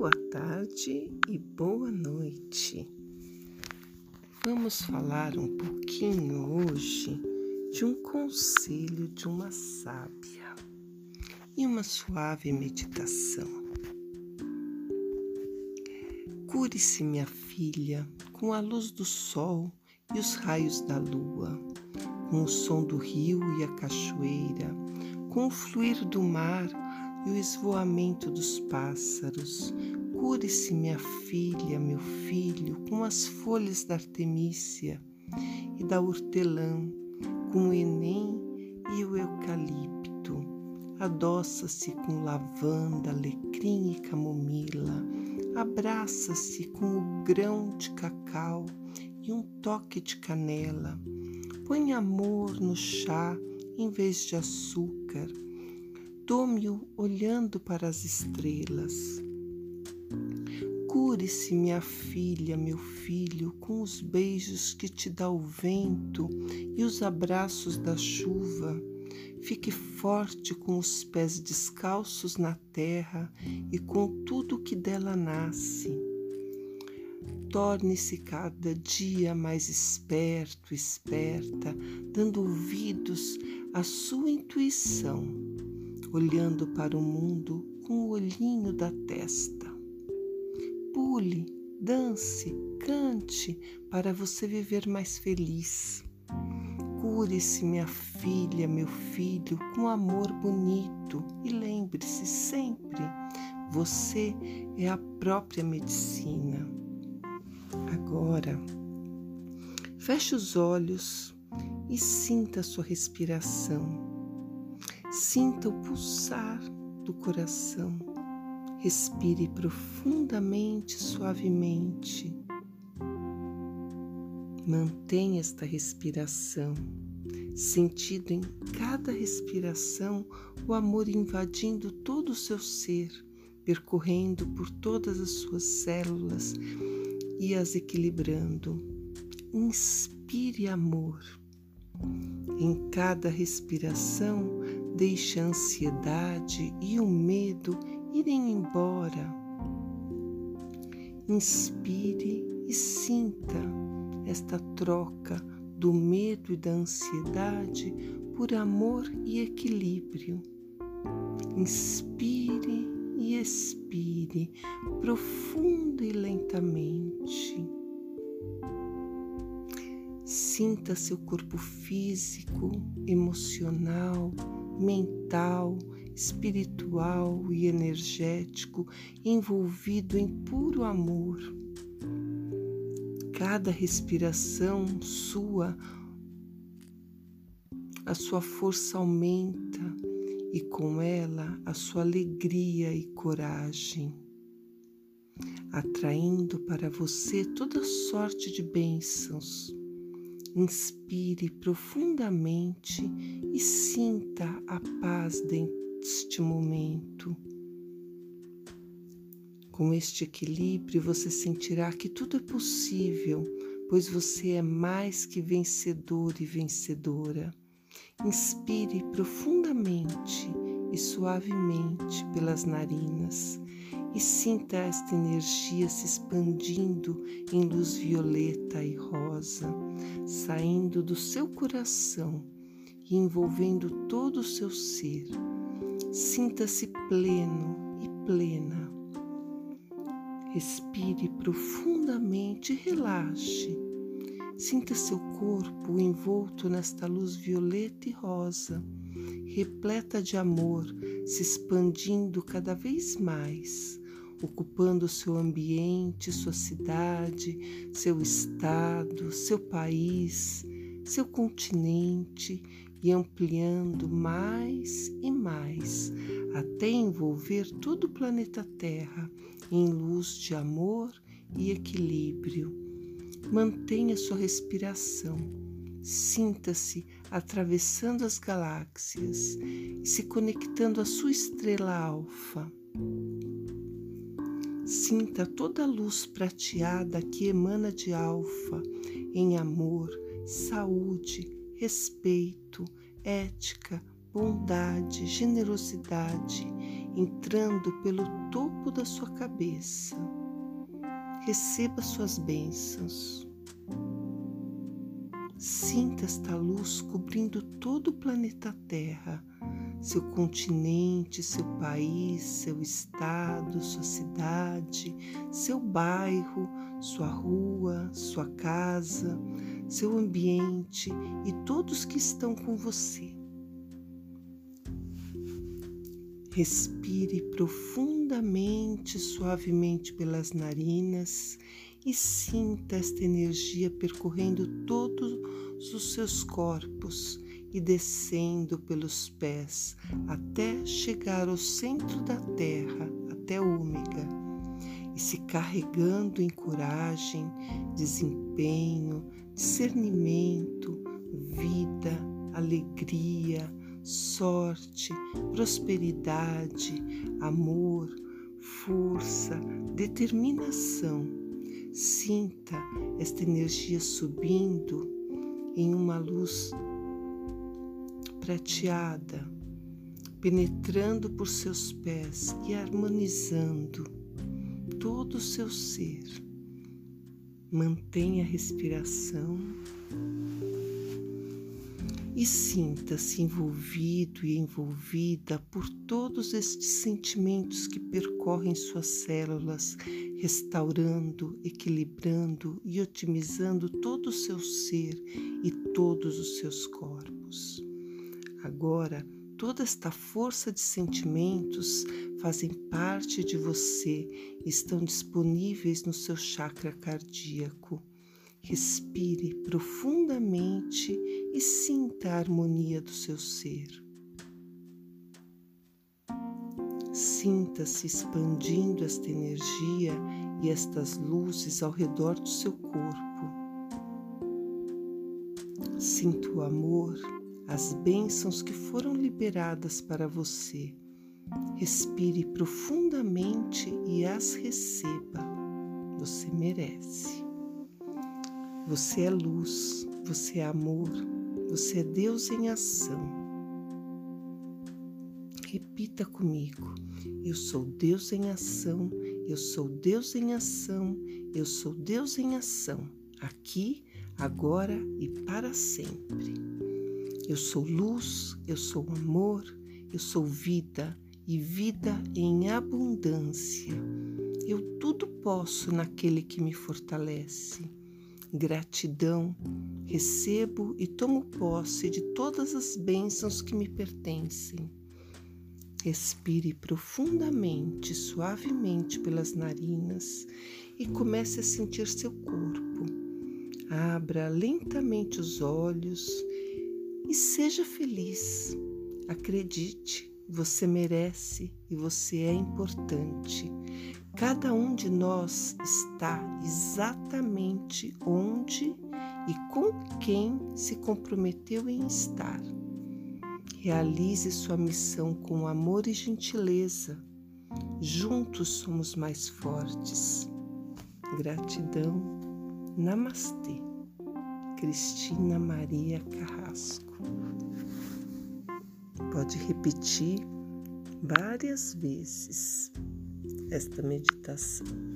boa tarde e boa noite. Vamos falar um pouquinho hoje de um conselho de uma sábia e uma suave meditação. Cure-se, minha filha, com a luz do sol e os raios da lua, com o som do rio e a cachoeira, com o fluir do mar e o esvoamento dos pássaros. Cure-se, minha filha, meu filho, com as folhas da artemísia e da hortelã, com o enem e o eucalipto. Adoça-se com lavanda, alecrim e camomila. Abraça-se com o grão de cacau e um toque de canela. Põe amor no chá em vez de açúcar. Tome-o olhando para as estrelas. Cure-se, minha filha, meu filho, com os beijos que te dá o vento e os abraços da chuva. Fique forte com os pés descalços na terra e com tudo que dela nasce. Torne-se cada dia mais esperto, esperta, dando ouvidos à sua intuição, olhando para o mundo com o olhinho da testa. Pule, dance, cante para você viver mais feliz. Cure-se, minha filha, meu filho, com amor bonito e lembre-se sempre, você é a própria medicina. Agora, feche os olhos e sinta a sua respiração. Sinta o pulsar do coração. Respire profundamente, suavemente. Mantenha esta respiração, sentindo em cada respiração o amor invadindo todo o seu ser, percorrendo por todas as suas células e as equilibrando. Inspire amor. Em cada respiração, deixe a ansiedade e o medo irem embora. Inspire e sinta esta troca do medo e da ansiedade por amor e equilíbrio. Inspire e expire profundo e lentamente. Sinta seu corpo físico, emocional, mental, espiritual e energético envolvido em puro amor. Cada respiração sua, a sua força aumenta e com ela a sua alegria e coragem, atraindo para você toda sorte de bênçãos. Inspire profundamente e sinta a paz deste momento. Com este equilíbrio, você sentirá que tudo é possível, pois você é mais que vencedor e vencedora. Inspire profundamente e suavemente pelas narinas e sinta esta energia se expandindo em luz violeta e rosa, saindo do seu coração e envolvendo todo o seu ser. Sinta-se pleno e plena. Respire profundamente e relaxe. Sinta seu corpo envolto nesta luz violeta e rosa, repleta de amor, se expandindo cada vez mais, ocupando seu ambiente, sua cidade, seu estado, seu país, seu continente e ampliando mais e mais, até envolver todo o planeta Terra em luz de amor e equilíbrio. Mantenha sua respiração. Sinta-se atravessando as galáxias e se conectando à sua estrela alfa. Sinta toda a luz prateada que emana de alfa em amor, saúde, respeito, ética, bondade, generosidade entrando pelo topo da sua cabeça. Receba suas bênçãos. Sinta esta luz cobrindo todo o planeta Terra, seu continente, seu país, seu estado, sua cidade, seu bairro, sua rua, sua casa, seu ambiente e todos que estão com você. Respire profundamente, suavemente pelas narinas e sinta esta energia percorrendo todos os seus corpos e descendo pelos pés até chegar ao centro da terra, até Ômega, e se carregando em coragem, desempenho, discernimento, vida, alegria, sorte, prosperidade, amor, força, determinação. Sinta esta energia subindo em uma luz prateada, penetrando por seus pés e harmonizando todo o seu ser. Mantenha a respiração e sinta-se envolvido e envolvida por todos estes sentimentos que percorrem suas células, restaurando, equilibrando e otimizando todo o seu ser e todos os seus corpos. Agora, toda esta força de sentimentos fazem parte de você e estão disponíveis no seu chakra cardíaco. Respire profundamente e sinta a harmonia do seu ser. Sinta-se expandindo esta energia e estas luzes ao redor do seu corpo. Sinta o amor, as bênçãos que foram liberadas para você. Respire profundamente e as receba. Você merece. Você é luz, você é amor, você é Deus em ação. Repita comigo: eu sou Deus em ação, eu sou Deus em ação, eu sou Deus em ação, aqui, agora e para sempre. Eu sou luz, eu sou amor, eu sou vida e vida em abundância. Eu tudo posso naquele que me fortalece. Gratidão, recebo e tomo posse de todas as bênçãos que me pertencem. Respire profundamente, suavemente pelas narinas e comece a sentir seu corpo. Abra lentamente os olhos e seja feliz. Acredite, você merece e você é importante. Cada um de nós está exatamente onde e com quem se comprometeu em estar. Realize sua missão com amor e gentileza. Juntos somos mais fortes. Gratidão. Namastê. Cristina Maria Carrasco. Pode repetir várias vezes esta meditação.